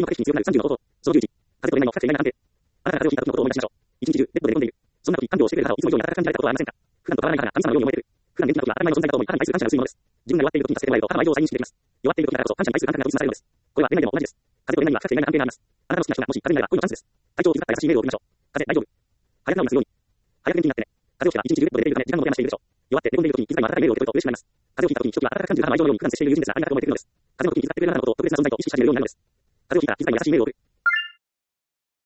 の回避に強くなる30の方法。その11。風と恋愛の深くて意外な関係。あなたが風を聞いた時のことを思い出しましょう。一日中、ベッドで寝込んでいる。そんな時、看病をしてくれる母をいつも以上に温かく感じられたことはありませんか？普段と変わらないから神様のように思えてくる。普段元気な時は当たり前の存在かと思い、母に対する感謝が薄いものです。自分が弱っている時に助けてもらえると母の愛情を再認識できます。弱っている時だからこそ感謝に対する感覚が失われるのです。これは恋愛でも同じです。風と恋愛には深くて意外な関係があります。あなたの好きな人がもし風になれば恋のチャンスです。体調を気遣った優しいメールを送りましょう。風、大丈夫。早く治りますように。早く元気になってね。風邪をひけば一日中ベッドで寝ているため時間も持て余しているでしょう。弱って寝込んでいる時に気遣いの温かいメールを送ると嬉しくなります。風邪をひいた時にひときわ温かく感じる母の愛情のように普段接している友人ですらありがたく思えてくるのです。風邪の時に気遣ってくれるあなたのことを特別な存在と意識した人でいるようになるのです。風邪をひいたら気遣いの優しいメールを送る。